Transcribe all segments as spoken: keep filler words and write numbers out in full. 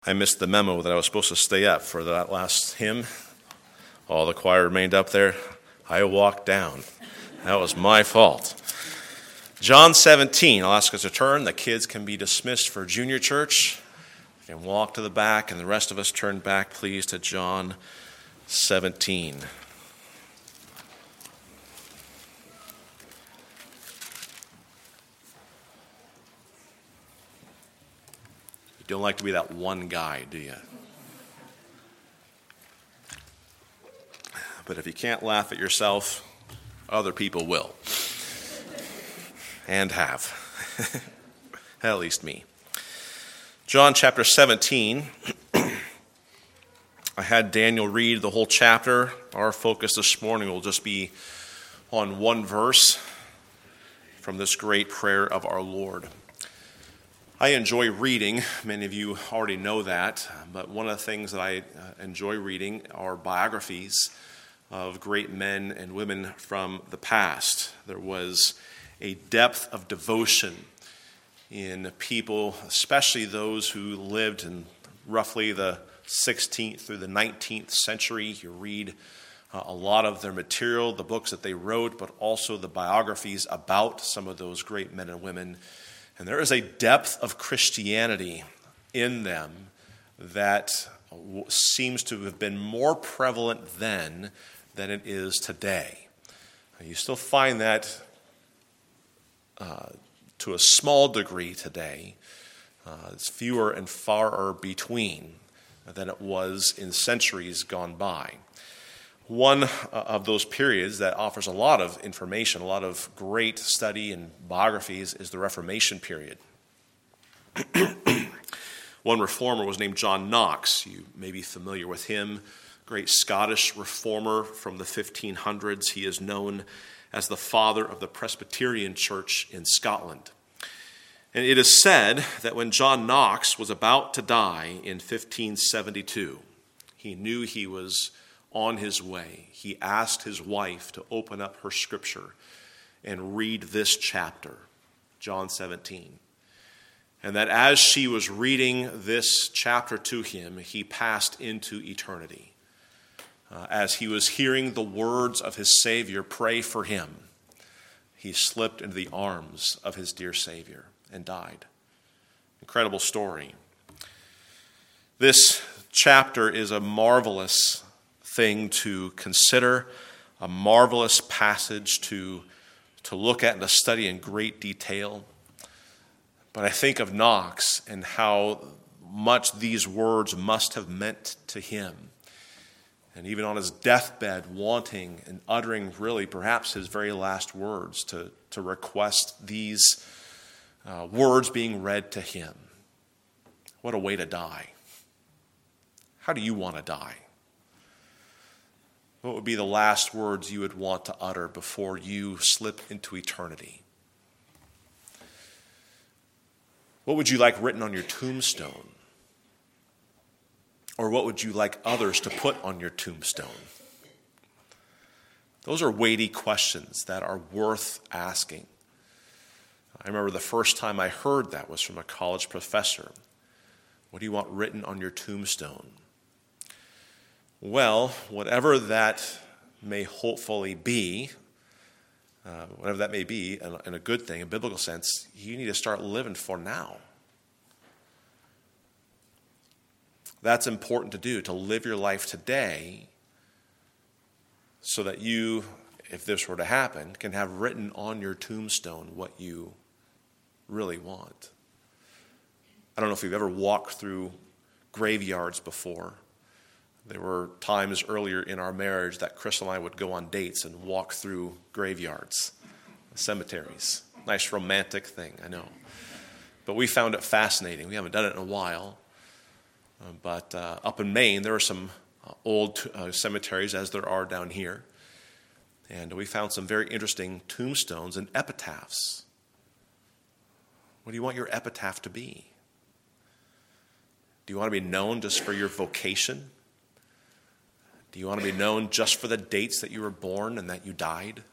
I missed the memo that I was supposed to stay up for that last hymn. All the choir remained up there. I walked down. That was my fault. John seventeen, I'll ask us to turn. The kids can be dismissed for junior church. You can walk to the back, and the rest of us turn back, please, to John seventeen. You don't like to be that one guy, do you? But if you can't laugh at yourself, other people will. And have. At least me. John chapter seventeen. I had Daniel read the whole chapter. Our focus this morning will just be on one verse from this great prayer of our Lord. I enjoy reading. Many of you already know that. But one of the things that I enjoy reading are biographies of great men and women from the past. There was a depth of devotion in people, especially those who lived in roughly the sixteenth through the nineteenth century. You read uh, a lot of their material, the books that they wrote, but also the biographies about some of those great men and women. And there is a depth of Christianity in them that w- seems to have been more prevalent then than it is today. You still find that uh, to a small degree today. Uh, it's fewer and far between than it was in centuries gone by. One of those periods that offers a lot of information, a lot of great study and biographies is the Reformation period. One reformer was named John Knox. You may be familiar with him. Great Scottish reformer from the fifteen hundreds. He is known as the father of the Presbyterian Church in Scotland. And it is said that when John Knox was about to die in fifteen seventy-two, he knew he was on his way. He asked his wife to open up her scripture and read this chapter, John seventeen. And that as she was reading this chapter to him, he passed into eternity. Uh, as he was hearing the words of his Savior pray for him, he slipped into the arms of his dear Savior and died. Incredible story. This chapter is a marvelous thing to consider, a marvelous passage to, to look at and to study in great detail. But I think of Knox and how much these words must have meant to him. And even on his deathbed, wanting and uttering really perhaps his very last words to, to request these uh, words being read to him. What a way to die. How do you want to die? What would be the last words you would want to utter before you slip into eternity? What would you like written on your tombstone? Or what would you like others to put on your tombstone? Those are weighty questions that are worth asking. I remember the first time I heard that was from a college professor. What do you want written on your tombstone? Well, whatever that may hopefully be, uh, whatever that may be, in, in a good thing, a biblical sense, you need to start living for now. That's important to do, to live your life today so that you, if this were to happen, can have written on your tombstone what you really want. I don't know if you've ever walked through graveyards before. There were times earlier in our marriage that Chris and I would go on dates and walk through graveyards, cemeteries. Nice romantic thing, I know. But we found it fascinating. We haven't done it in a while. Uh, but uh, up in Maine, there are some uh, old uh, cemeteries, as there are down here. And we found some very interesting tombstones and epitaphs. What do you want your epitaph to be? Do you want to be known just for your vocation? Do you want to be known just for the dates that you were born and that you died?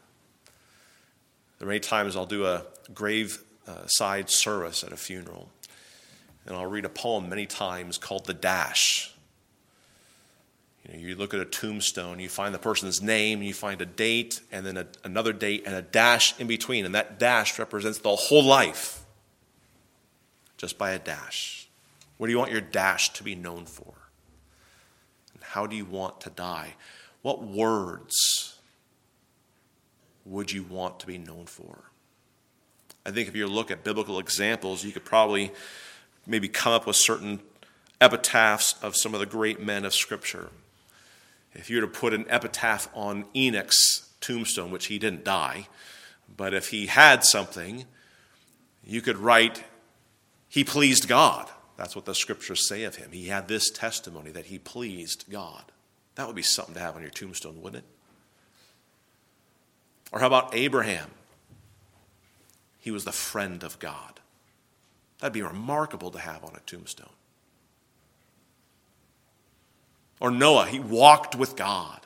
There are many times I'll do a grave uh, side service at a funeral. and I'll read a poem many times called The Dash. You know, you look at a tombstone, you find the person's name, you find a date, and then a, another date, and a dash in between. And that dash represents the whole life, just by a dash. What do you want your dash to be known for? And how do you want to die? What words would you want to be known for? I think if you look at biblical examples, you could probably maybe come up with certain epitaphs of some of the great men of Scripture. If you were to put an epitaph on Enoch's tombstone, which he didn't die, but if he had something, you could write, he pleased God. That's what the Scriptures say of him. He had this testimony that he pleased God. That would be something to have on your tombstone, wouldn't it? Or how about Abraham? He was the friend of God. That'd be remarkable to have on a tombstone. Or Noah, he walked with God.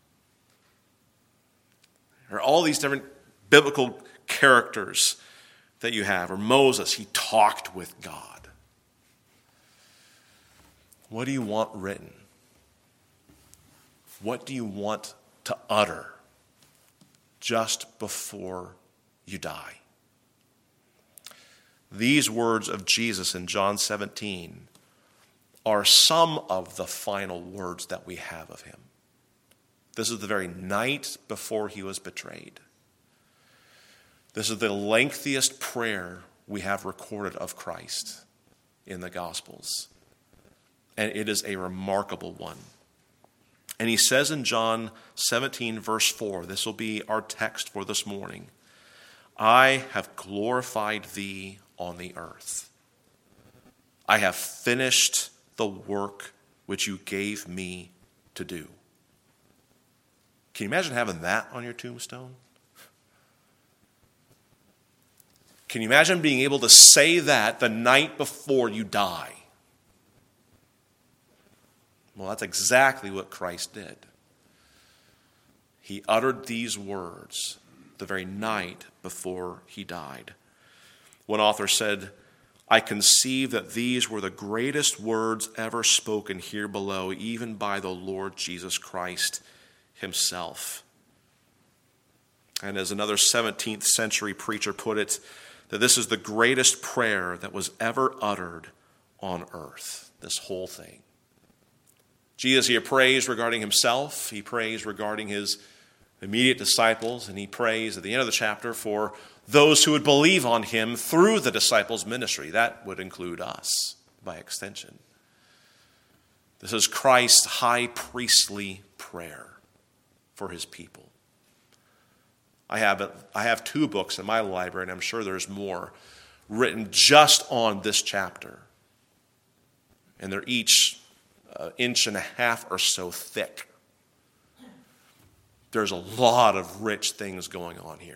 Or all these different biblical characters that you have. Or Moses, he talked with God. What do you want written? What do you want to utter just before you die? These words of Jesus in John seventeen are some of the final words that we have of him. This is the very night before he was betrayed. This is the lengthiest prayer we have recorded of Christ in the Gospels. And it is a remarkable one. And he says in John seventeen, verse four, this will be our text for this morning, I have glorified thee on the earth. I have finished the work which you gave me to do. Can you imagine having that on your tombstone? Can you imagine being able to say that the night before you die? Well, that's exactly what Christ did. He uttered these words the very night before he died. One author said, I conceive that these were the greatest words ever spoken here below, even by the Lord Jesus Christ himself. And as another seventeenth century preacher put it, that this is the greatest prayer that was ever uttered on earth, this whole thing. Jesus here prays regarding himself, he prays regarding his immediate disciples, and he prays at the end of the chapter for those who would believe on him through the disciples' ministry. That would include us by extension. This is Christ's high priestly prayer for his people. I have, I have two books in my library, and I'm sure there's more, written just on this chapter. And they're each an inch and a half or so thick. There's a lot of rich things going on here.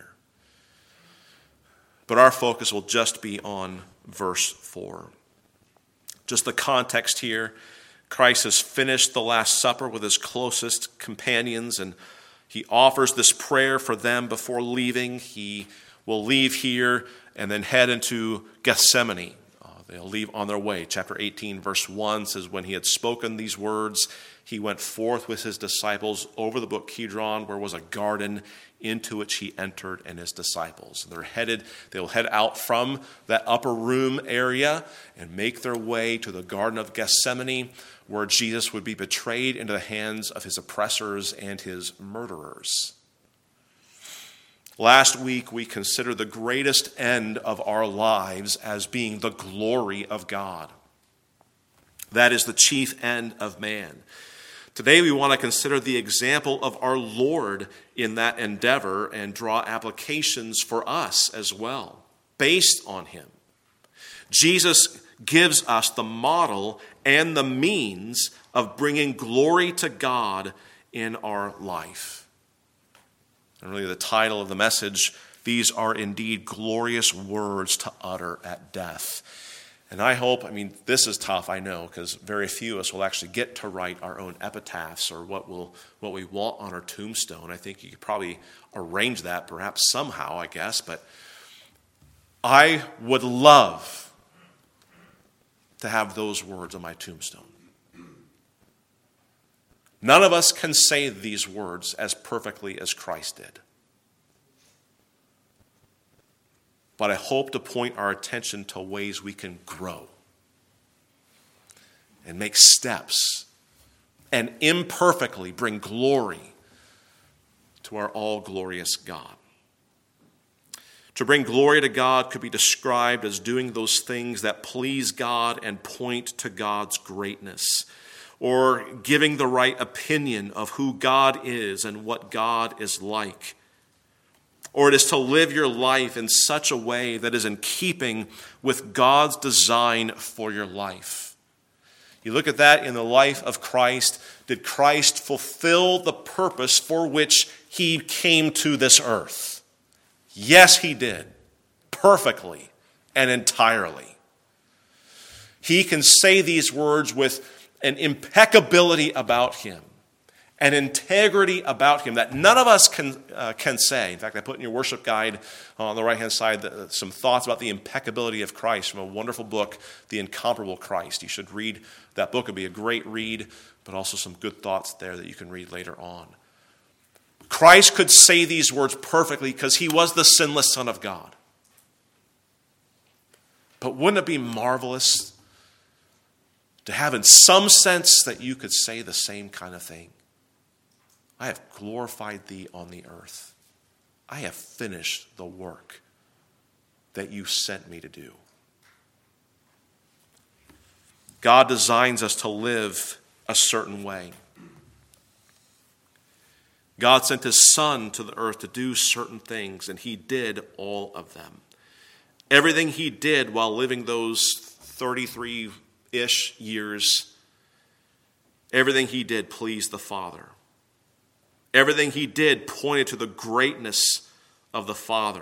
But our focus will just be on verse four. Just the context here. Christ has finished the Last Supper with his closest companions, and he offers this prayer for them before leaving. He will leave here and then head into Gethsemane. Uh, they'll leave on their way. Chapter eighteen, verse one says, when he had spoken these words, he went forth with his disciples over the brook Kidron, where was a garden, into which he entered and his disciples. They're headed, they'll head out from that upper room area and make their way to the Garden of Gethsemane, where Jesus would be betrayed into the hands of his oppressors and his murderers. Last week, we considered the greatest end of our lives as being the glory of God. That is the chief end of man. Today we want to consider the example of our Lord in that endeavor and draw applications for us as well, based on him. Jesus gives us the model and the means of bringing glory to God in our life. And really the title of the message, these are indeed glorious words to utter at death. And I hope, I mean, this is tough, I know, because very few of us will actually get to write our own epitaphs or what we'll, what we want on our tombstone. I think you could probably arrange that perhaps somehow, I guess. But I would love to have those words on my tombstone. None of us can say these words as perfectly as Christ did. But I hope to point our attention to ways we can grow and make steps and imperfectly bring glory to our all-glorious God. To bring glory to God could be described as doing those things that please God and point to God's greatness, or giving the right opinion of who God is and what God is like. Or it is to live your life in such a way that is in keeping with God's design for your life. You look at that in the life of Christ. Did Christ fulfill the purpose for which he came to this earth? Yes, he did. Perfectly and entirely. He can say these words with an impeccability about him, an integrity about him that none of us can uh, can say. In fact, I put in your worship guide on the right-hand side the, some thoughts about the impeccability of Christ from a wonderful book, The Incomparable Christ. You should read that book. It'll be a great read, but also some good thoughts there that you can read later on. Christ could say these words perfectly because he was the sinless Son of God. But wouldn't it be marvelous to have in some sense that you could say the same kind of thing? I have glorified thee on the earth. I have finished the work that you sent me to do. God designs us to live a certain way. God sent his Son to the earth to do certain things, and he did all of them. Everything he did while living those thirty-three-ish years, everything he did pleased the Father. Everything he did pointed to the greatness of the Father.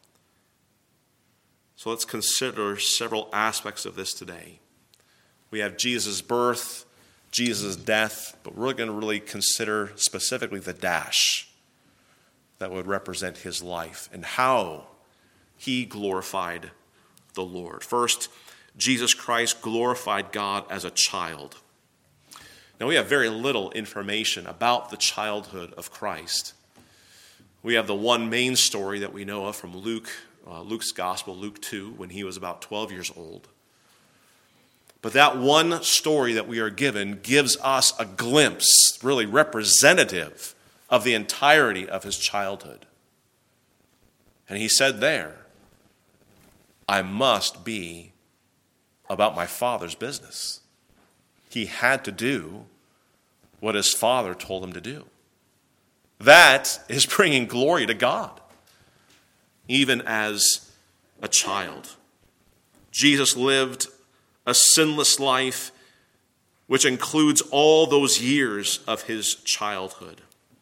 So let's consider several aspects of this today. We have Jesus' birth, Jesus' death, but we're going to really consider specifically the dash that would represent his life and how he glorified the Lord. First, Jesus Christ glorified God as a child. Now, we have very little information about the childhood of Christ. We have the one main story that we know of from Luke, uh, Luke's Gospel, Luke two, when he was about twelve years old. But that one story that we are given gives us a glimpse, really representative of the entirety of his childhood. And he said there, I must be about my Father's business. He had to do what his Father told him to do. That is bringing glory to God, even as a child. Jesus lived a sinless life, which includes all those years of his childhood.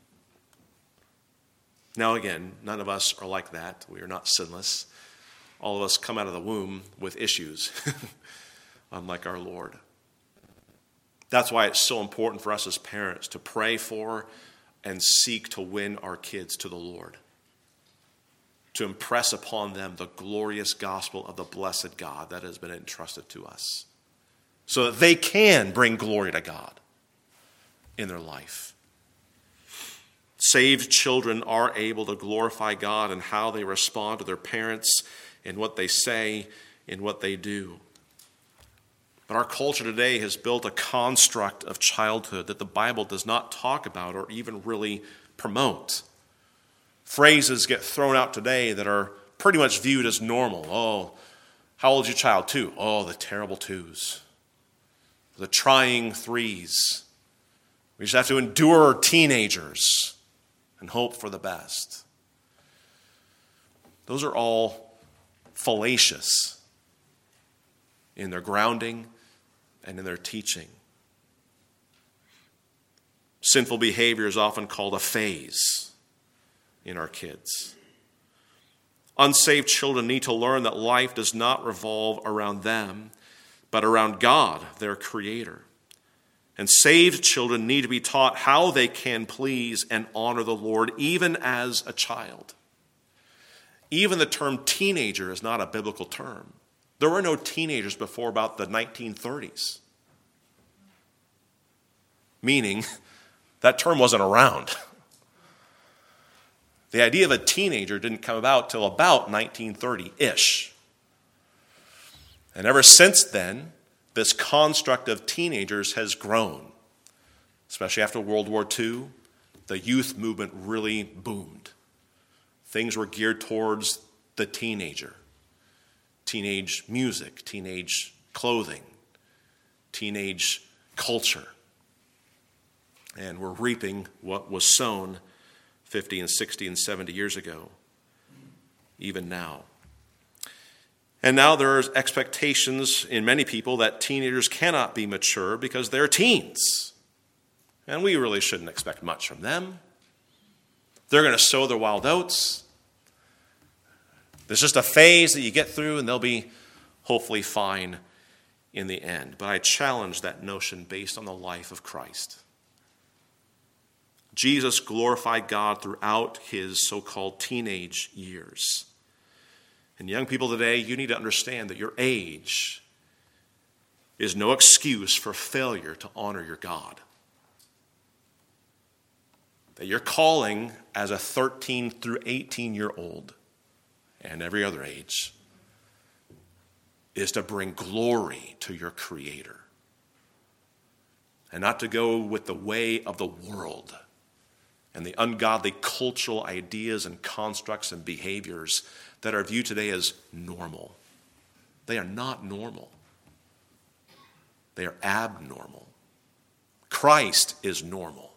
Now again, none of us are like that. We are not sinless. All of us come out of the womb with issues, unlike our Lord. That's why it's so important for us as parents to pray for and seek to win our kids to the Lord, to impress upon them the glorious gospel of the blessed God that has been entrusted to us, so that they can bring glory to God in their life. Saved children are able to glorify God in how they respond to their parents, in what they say, in what they do. But our culture today has built a construct of childhood that the Bible does not talk about or even really promote. Phrases get thrown out today that are pretty much viewed as normal. Oh, how old is your child? Two. Oh, the terrible twos. The trying threes. We just have to endure teenagers and hope for the best. Those are all fallacious in their grounding and in their teaching. Sinful behavior is often called a phase in our kids. Unsaved children need to learn that life does not revolve around them, but around God, their Creator. And saved children need to be taught how they can please and honor the Lord, even as a child. Even the term teenager is not a biblical term. There were no teenagers before about the nineteen thirties. Meaning, that term wasn't around. The idea of a teenager didn't come about till about nineteen thirty-ish. And ever since then, this construct of teenagers has grown. Especially after World War Two, the youth movement really boomed. Things were geared towards the teenager. Teenage music, teenage clothing, teenage culture. And we're reaping what was sown fifty and sixty and seventy years ago, even now. And now there are expectations in many people that teenagers cannot be mature because they're teens. And we really shouldn't expect much from them. They're going to sow their wild oats. There's just a phase that you get through and they'll be hopefully fine in the end. But I challenge that notion based on the life of Christ. Jesus glorified God throughout his so-called teenage years. And young people today, you need to understand that your age is no excuse for failure to honor your God. That your calling as a thirteen through eighteen-year-old and every other age is to bring glory to your Creator. And not to go with the way of the world and the ungodly cultural ideas and constructs and behaviors that are viewed today as normal. They are not normal. They are abnormal. Christ is normal.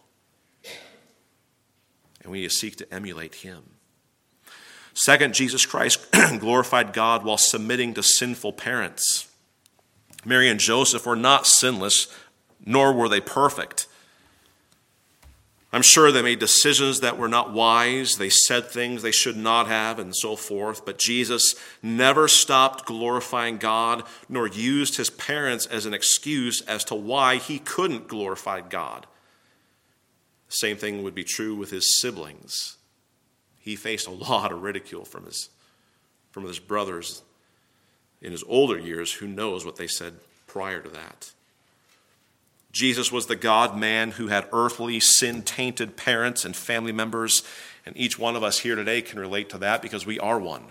And we need to seek to emulate him. Second, Jesus Christ glorified God while submitting to sinful parents. Mary and Joseph were not sinless, nor were they perfect. I'm sure they made decisions that were not wise. They said things they should not have and so forth. But Jesus never stopped glorifying God, nor used his parents as an excuse as to why he couldn't glorify God. The same thing would be true with his siblings. He faced a lot of ridicule from his, from his brothers in his older years. Who knows what they said prior to that. Jesus was the God-man who had earthly, sin-tainted parents and family members, and each one of us here today can relate to that because we are one.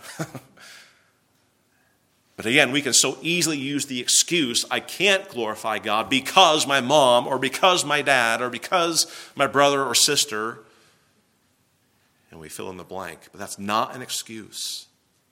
But again, we can so easily use the excuse, I can't glorify God because my mom or because my dad or because my brother or sister, and we fill in the blank. But that's not an excuse.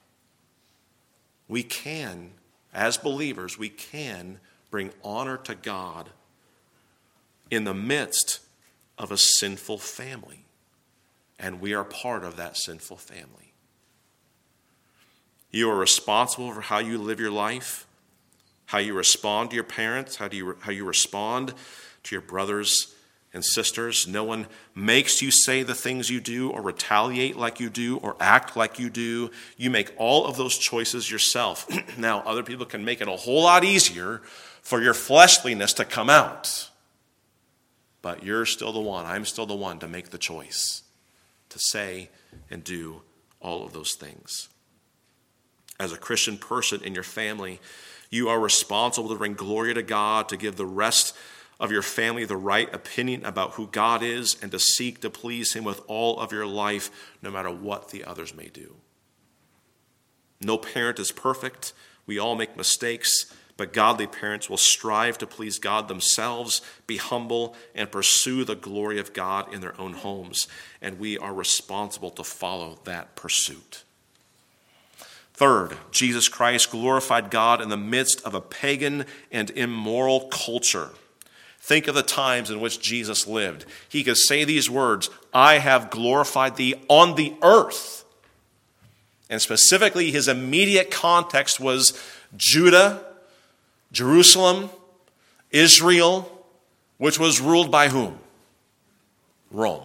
We can, as believers, we can bring honor to God in the midst of a sinful family. And we are part of that sinful family. You are responsible for how you live your life, how you respond to your parents, how do you how you respond to your brothers and sisters. No one makes you say the things you do or retaliate like you do or act like you do. You make all of those choices yourself. Now, other people can make it a whole lot easier for your fleshliness to come out. But you're still the one, I'm still the one to make the choice to say and do all of those things. As a Christian person in your family, you are responsible to bring glory to God, to give the rest of your family the right opinion about who God is, and to seek to please him with all of your life, no matter what the others may do. No parent is perfect. We all make mistakes. But godly parents will strive to please God themselves, be humble, and pursue the glory of God in their own homes. And we are responsible to follow that pursuit. Third, Jesus Christ glorified God in the midst of a pagan and immoral culture. Think of the times in which Jesus lived. He could say these words, I have glorified thee on the earth. And specifically, his immediate context was Judah, Jerusalem, Israel, which was ruled by whom? Rome.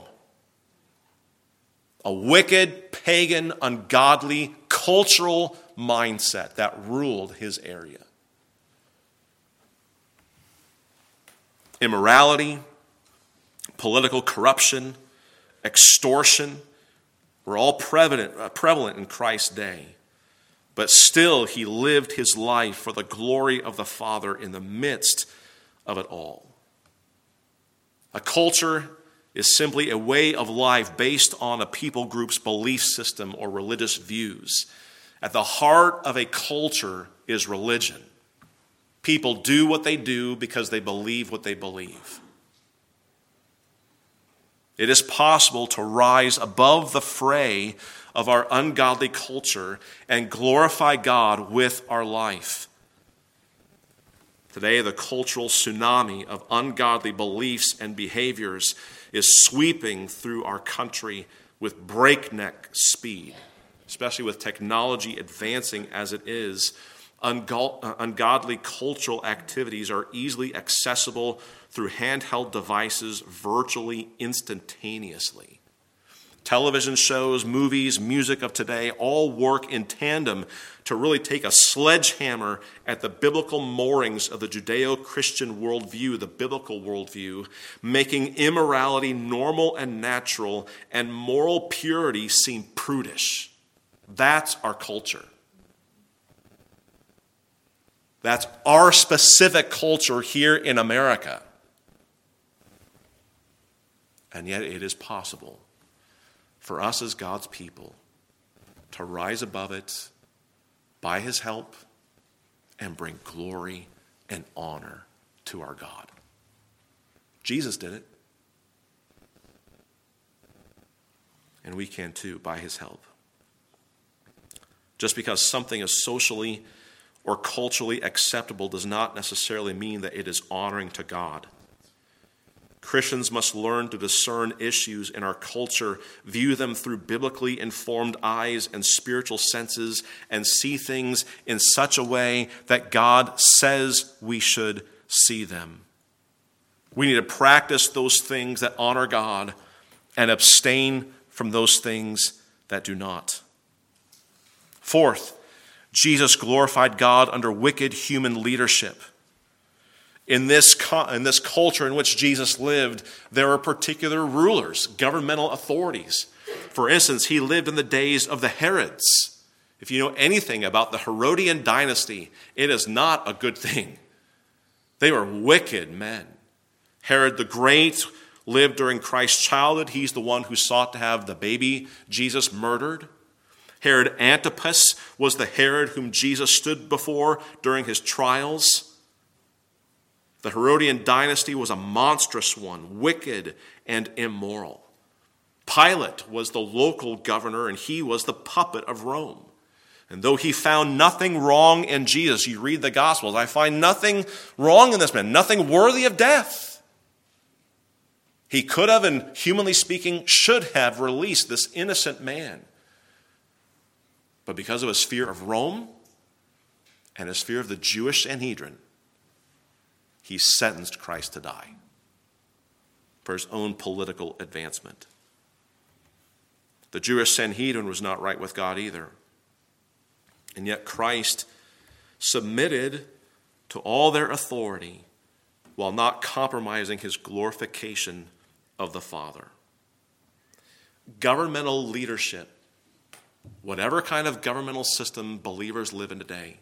A wicked, pagan, ungodly, cultural mindset that ruled his area. Immorality, political corruption, extortion were all prevalent, uh, prevalent in Christ's day. but still he lived his life for the glory of the Father in the midst of it all. A culture is simply a way of life based on a people group's belief system or religious views. At the heart of a culture is religion. People do what they do because they believe what they believe. It is possible to rise above the fray of our ungodly culture and glorify God with our life. Today, the cultural tsunami of ungodly beliefs and behaviors is sweeping through our country with breakneck speed, especially with technology advancing as it is. Ungodly cultural activities are easily accessible through handheld devices virtually instantaneously. Television shows, movies, music of today all work in tandem to really take a sledgehammer at the biblical moorings of the Judeo-Christian worldview, the biblical worldview, making immorality normal and natural and moral purity seem prudish. That's our culture. That's our specific culture here in America. And yet it is possible for us as God's people to rise above it by his help and bring glory and honor to our God. Jesus did it. And we can too by his help. Just because something is socially or culturally acceptable does not necessarily mean that it is honoring to God. Christians must learn to discern issues in our culture, view them through biblically informed eyes and spiritual senses, and see things in such a way that God says we should see them. We need to practice those things that honor God and abstain from those things that do not. Fourth, Jesus glorified God under wicked human leadership. In this, in this culture in which Jesus lived, there were particular rulers, governmental authorities. For instance, he lived in the days of the Herods. If you know anything about the Herodian dynasty, it is not a good thing. They were wicked men. Herod the Great lived during Christ's childhood. He's the one who sought to have the baby Jesus murdered. Herod Antipas was the Herod whom Jesus stood before during his trials. The Herodian dynasty was a monstrous one, wicked and immoral. Pilate was the local governor, and he was the puppet of Rome. And though he found nothing wrong in Jesus, you read the Gospels, I find nothing wrong in this man, nothing worthy of death. He could have, and humanly speaking, should have released this innocent man. But because of his fear of Rome and his fear of the Jewish Sanhedrin, he sentenced Christ to die for his own political advancement. The Jewish Sanhedrin was not right with God either. And yet Christ submitted to all their authority while not compromising his glorification of the Father. Governmental leadership, whatever kind of governmental system believers live in today,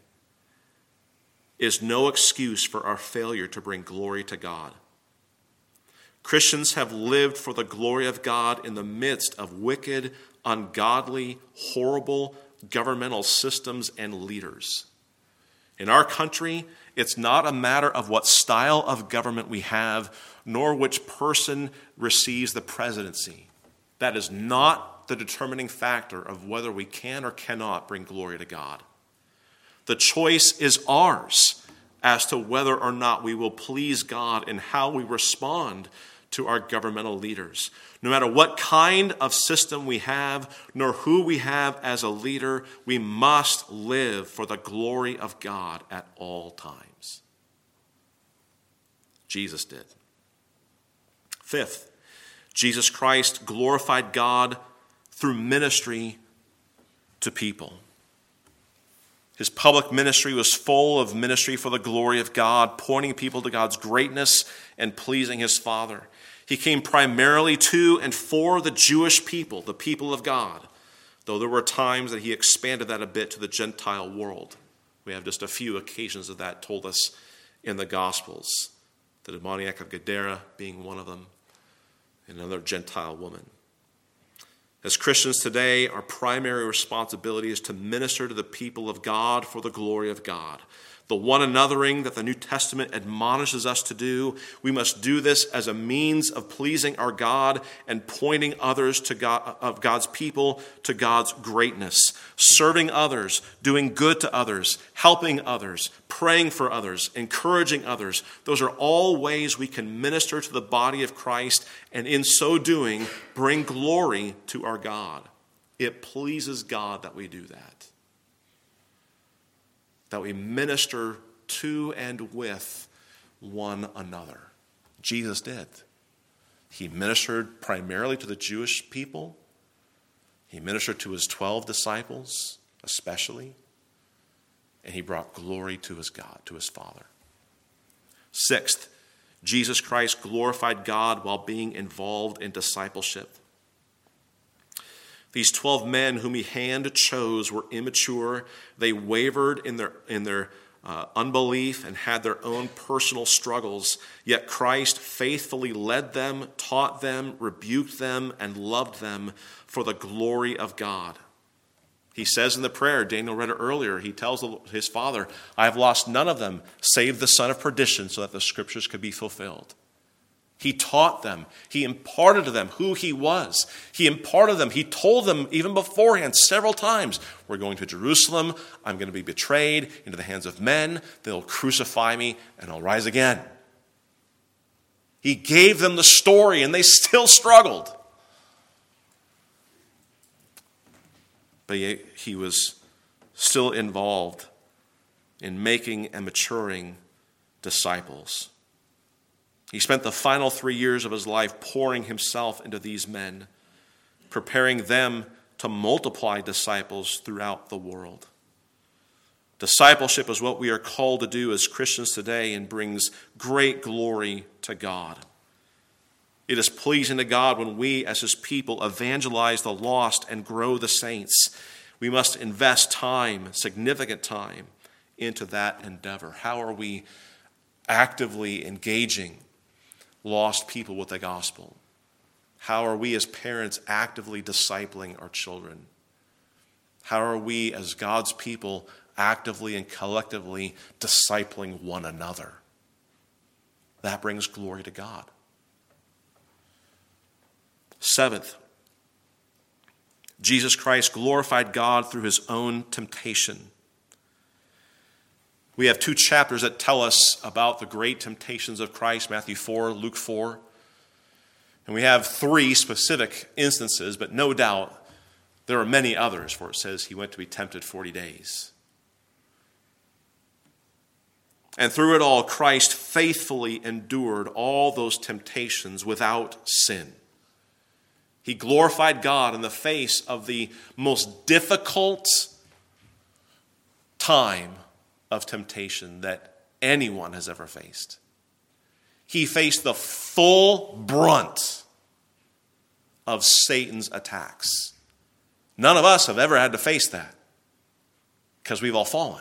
is no excuse for our failure to bring glory to God. Christians have lived for the glory of God in the midst of wicked, ungodly, horrible governmental systems and leaders. In our country, it's not a matter of what style of government we have, nor which person receives the presidency. That is not the determining factor of whether we can or cannot bring glory to God. The choice is ours as to whether or not we will please God in how we respond to our governmental leaders. No matter what kind of system we have, nor who we have as a leader, we must live for the glory of God at all times. Jesus did. Fifth, Jesus Christ glorified God through ministry to people. His public ministry was full of ministry for the glory of God, pointing people to God's greatness and pleasing his Father. He came primarily to and for the Jewish people, the people of God. though there were times that he expanded that a bit to the Gentile world. We have just a few occasions of that told us in the Gospels. The demoniac of Gadara being one of them, and another Gentile woman. As Christians today, our primary responsibility is to minister to the people of God for the glory of God. The one anothering that the New Testament admonishes us to do, we must do this as a means of pleasing our God and pointing others to God, of God's people to God's greatness. Serving others, doing good to others, helping others, praying for others, encouraging others. Those are all ways we can minister to the body of Christ, and in so doing, bring glory to our God. It pleases God that we do that. That we minister to and with one another. Jesus did. He ministered primarily to the Jewish people. He ministered to his twelve disciples, especially. And he brought glory to his God, to his Father. Sixth, Jesus Christ glorified God while being involved in discipleship. These twelve men whom he hand chose were immature. They wavered in their, in their uh, unbelief and had their own personal struggles. Yet Christ faithfully led them, taught them, rebuked them, and loved them for the glory of God. He says in the prayer, Daniel read it earlier, he tells his Father, I have lost none of them, save the son of perdition, so that the scriptures could be fulfilled. He taught them. He imparted to them who he was. He imparted them. He told them even beforehand several times, we're going to Jerusalem. I'm going to be betrayed into the hands of men. They'll crucify me and I'll rise again. He gave them the story and they still struggled. But yet he was still involved in making and maturing disciples. He spent the final three years of his life pouring himself into these men, preparing them to multiply disciples throughout the world. Discipleship is what we are called to do as Christians today and brings great glory to God. It is pleasing to God when we, as his people, evangelize the lost and grow the saints. We must invest time, significant time, into that endeavor. How are we actively engaging lost people with the gospel? How are we as parents actively discipling our children? How are we as God's people actively and collectively discipling one another? That brings glory to God. Seventh, Jesus Christ glorified God through his own temptation. We have two chapters that tell us about the great temptations of Christ, Matthew four, Luke four. And we have three specific instances, but no doubt there are many others, for it says he went to be tempted forty days. And through it all, Christ faithfully endured all those temptations without sin. He glorified God in the face of the most difficult time of temptation that anyone has ever faced. He faced the full brunt of Satan's attacks. None of us have ever had to face that because we've all fallen.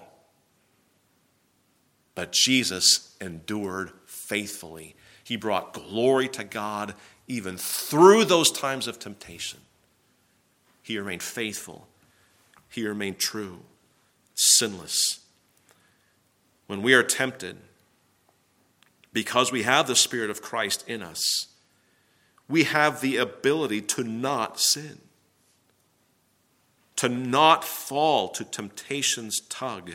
But Jesus endured faithfully. He brought glory to God even through those times of temptation. He remained faithful. He remained true, sinless. When we are tempted, because we have the Spirit of Christ in us, we have the ability to not sin, to not fall to temptation's tug.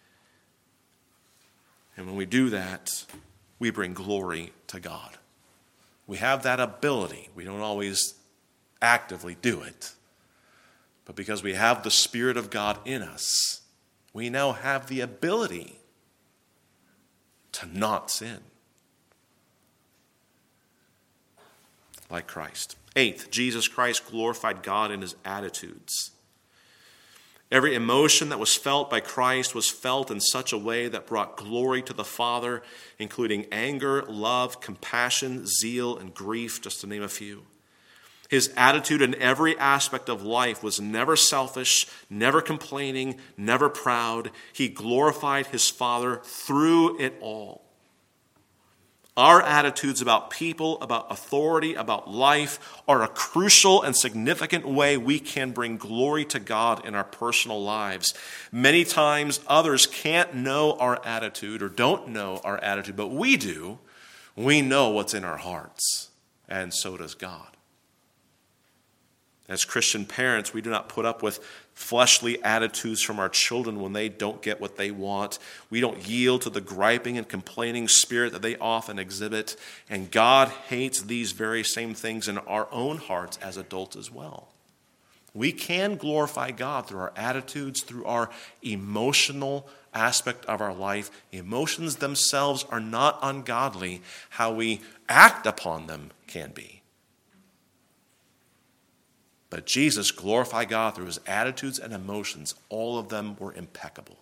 And when we do that, we bring glory to God. We have that ability. We don't always actively do it. But because we have the Spirit of God in us, we now have the ability to not sin. Like Christ. Eighth, Jesus Christ glorified God in his attitudes. Every emotion that was felt by Christ was felt in such a way that brought glory to the Father, including anger, love, compassion, zeal, and grief, just to name a few. His attitude in every aspect of life was never selfish, never complaining, never proud. He glorified his Father through it all. Our attitudes about people, about authority, about life are a crucial and significant way we can bring glory to God in our personal lives. Many times others can't know our attitude or don't know our attitude, but we do. We know what's in our hearts, and so does God. As Christian parents, we do not put up with fleshly attitudes from our children when they don't get what they want. We don't yield to the griping and complaining spirit that they often exhibit. And God hates these very same things in our own hearts as adults as well. We can glorify God through our attitudes, through our emotional aspect of our life. Emotions themselves are not ungodly. How we act upon them can be. But Jesus glorified God through his attitudes and emotions. All of them were impeccable.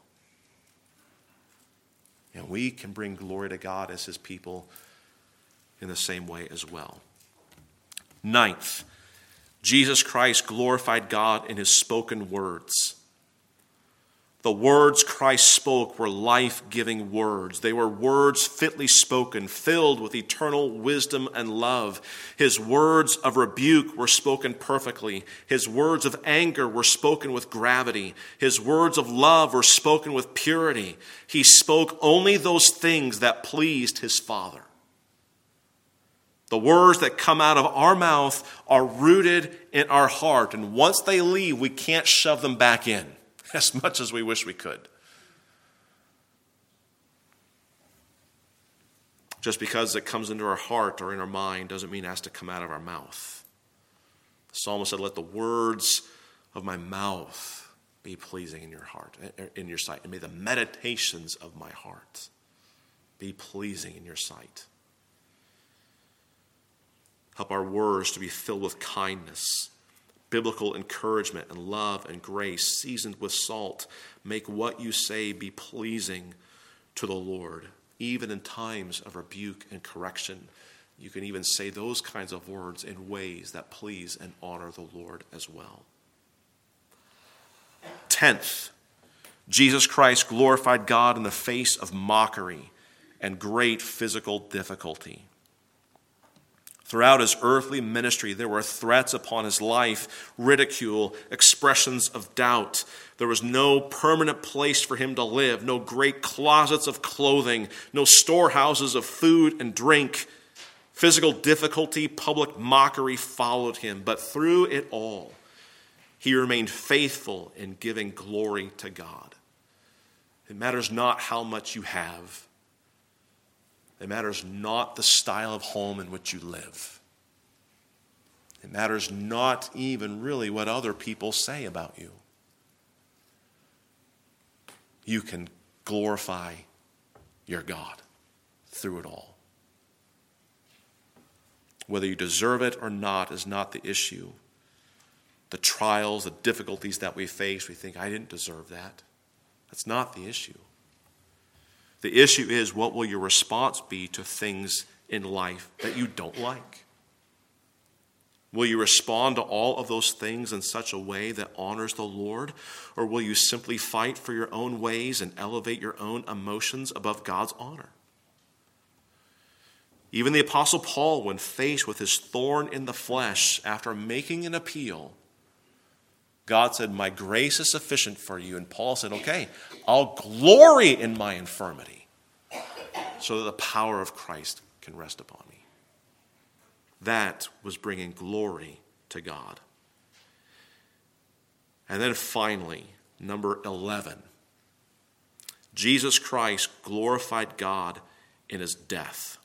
And we can bring glory to God as his people in the same way as well. Ninth, Jesus Christ glorified God in his spoken words. The words Christ spoke were life-giving words. They were words fitly spoken, filled with eternal wisdom and love. His words of rebuke were spoken perfectly. His words of anger were spoken with gravity. His words of love were spoken with purity. He spoke only those things that pleased his Father. The words that come out of our mouth are rooted in our heart, and once they leave, we can't shove them back in. As much as we wish we could. Just because it comes into our heart or in our mind doesn't mean it has to come out of our mouth. The psalmist said, let the words of my mouth be pleasing in your heart, in your sight. And may the meditations of my heart be pleasing in your sight. Help our words to be filled with kindness, biblical encouragement and love and grace, seasoned with salt. Make what you say be pleasing to the Lord. Even in times of rebuke and correction, you can even say those kinds of words in ways that please and honor the Lord as well. Tenth, Jesus Christ glorified God in the face of mockery and great physical difficulty. Throughout his earthly ministry, there were threats upon his life, ridicule, expressions of doubt. There was no permanent place for him to live, no great closets of clothing, no storehouses of food and drink. Physical difficulty, public mockery followed him, but through it all, he remained faithful in giving glory to God. It matters not how much you have. It matters not the style of home in which you live. It matters not even really what other people say about you. You can glorify your God through it all. Whether you deserve it or not is not the issue. The trials, the difficulties that we face, we think, I didn't deserve that. That's not the issue. The issue is, what will your response be to things in life that you don't like? Will you respond to all of those things in such a way that honors the Lord? Or will you simply fight for your own ways and elevate your own emotions above God's honor? Even the Apostle Paul, when faced with his thorn in the flesh, after making an appeal, God said, my grace is sufficient for you. And Paul said, okay, I'll glory in my infirmity so that the power of Christ can rest upon me. That was bringing glory to God. And then finally, number eleven, Jesus Christ glorified God in his death.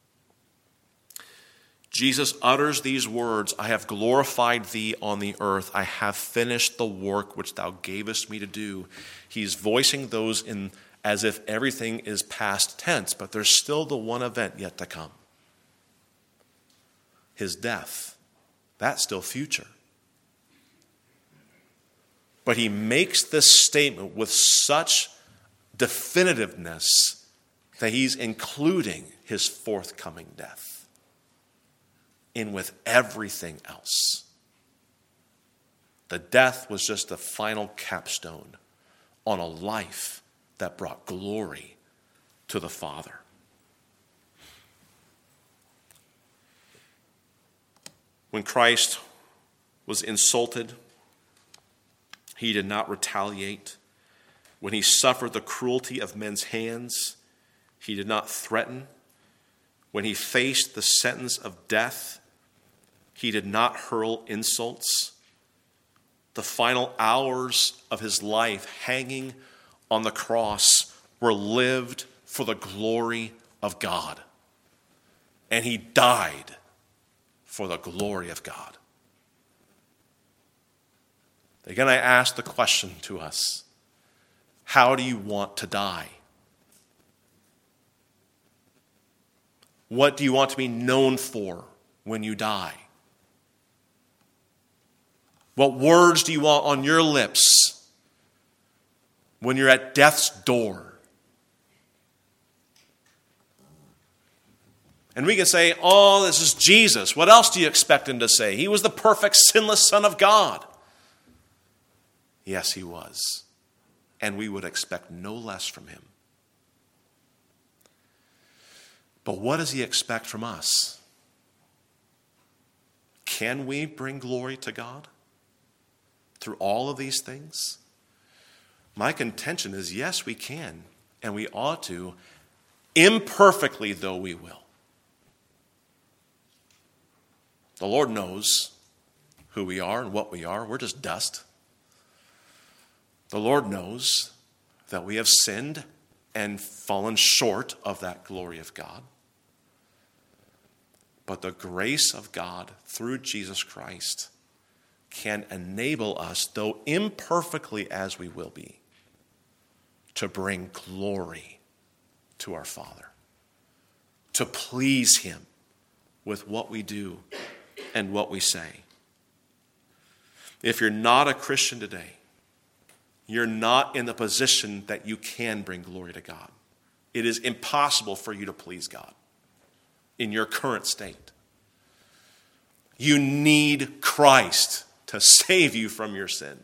Jesus utters these words, I have glorified thee on the earth. I have finished the work which thou gavest me to do. He's voicing those in as if everything is past tense, but there's still the one event yet to come. His death. That's still future. But he makes this statement with such definitiveness that he's including his forthcoming death in with everything else. The death was just the final capstone on a life that brought glory to the Father. When Christ was insulted, he did not retaliate. When he suffered the cruelty of men's hands, he did not threaten. When he faced the sentence of death, he did not hurl insults. The final hours of his life hanging on the cross were lived for the glory of God. And he died for the glory of God. Again, I ask the question to us, how do you want to die? What do you want to be known for when you die? What words do you want on your lips when you're at death's door? And we can say, oh, this is Jesus. What else do you expect him to say? He was the perfect, sinless Son of God. Yes, he was. And we would expect no less from him. But what does he expect from us? Can we bring glory to God through all of these things? My contention is yes, we can, and we ought to, imperfectly though we will. The Lord knows who we are and what we are. We're just dust. The Lord knows that we have sinned and fallen short of that glory of God. But the grace of God through Jesus Christ can enable us, though imperfectly as we will be, to bring glory to our Father, to please him with what we do and what we say. If you're not a Christian today, you're not in the position that you can bring glory to God. It is impossible for you to please God in your current state. You need Christ to save you from your sin.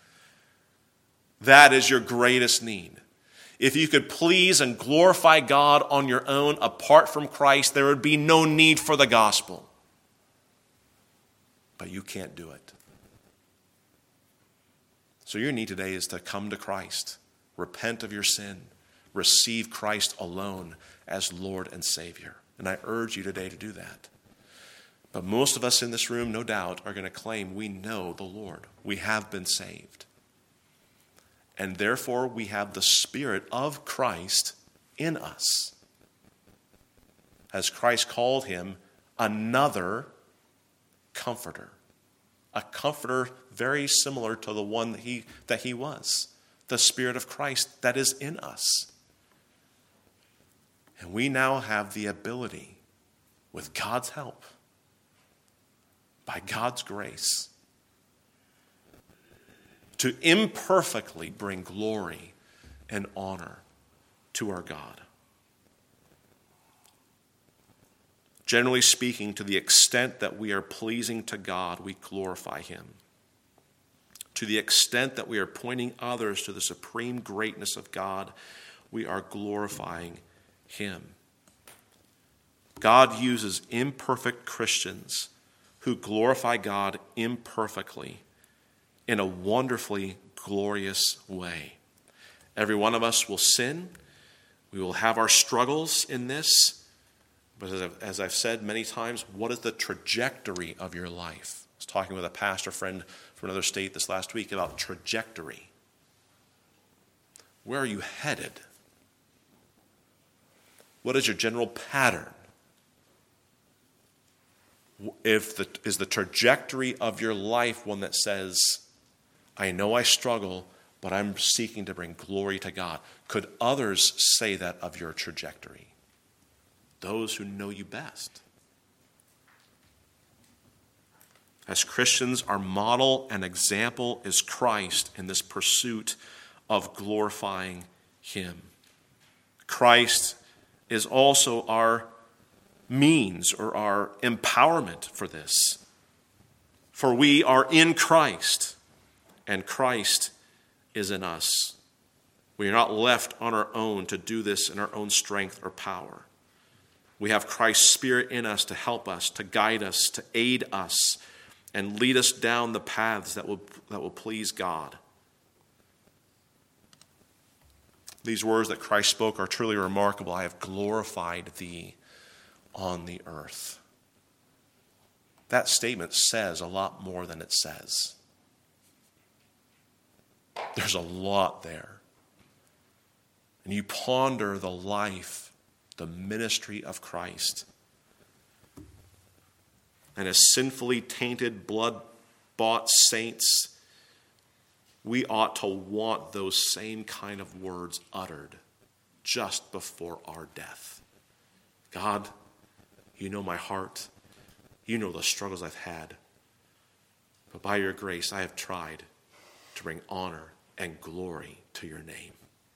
That is your greatest need. If you could please and glorify God on your own apart from Christ, there would be no need for the gospel. But you can't do it. So your need today is to come to Christ, repent of your sin, receive Christ alone as Lord and Savior. And I urge you today to do that. But most of us in this room, no doubt, are going to claim we know the Lord. We have been saved. And therefore, we have the Spirit of Christ in us. As Christ called him, another comforter. A comforter very similar to the one that he, that he was. The Spirit of Christ that is in us. And we now have the ability, with God's help, by God's grace, to imperfectly bring glory and honor to our God. Generally speaking, to the extent that we are pleasing to God, we glorify him. To the extent that we are pointing others to the supreme greatness of God, we are glorifying him. God uses imperfect Christians who glorify God imperfectly in a wonderfully glorious way. Every one of us will sin. We will have our struggles in this. But as I've, as I've said many times, what is the trajectory of your life? I was talking with a pastor friend from another state this last week about trajectory. Where are you headed? What is your general pattern? If the, is the trajectory of your life one that says, I know I struggle, but I'm seeking to bring glory to God? Could others say that of your trajectory? Those who know you best. As Christians, our model and example is Christ in this pursuit of glorifying him. Christ is also our means or our empowerment for this. For we are in Christ, and Christ is in us. We are not left on our own to do this in our own strength or power. We have Christ's Spirit in us to help us, to guide us, to aid us, and lead us down the paths that will, that will please God. These words that Christ spoke are truly remarkable. I have glorified thee on the earth. That statement says a lot more than it says. There's a lot there. And you ponder the life, the ministry of Christ. And as sinfully tainted, blood-bought saints, we ought to want those same kind of words uttered just before our death. God, you know my heart. You know the struggles I've had. But by your grace, I have tried to bring honor and glory to your name.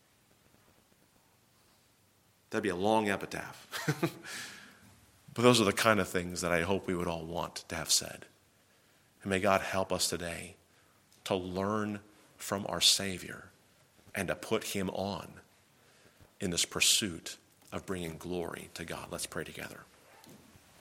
That'd be a long epitaph. But those are the kind of things that I hope we would all want to have said. And may God help us today to learn from our Savior and to put him on in this pursuit of bringing glory to God. Let's pray together.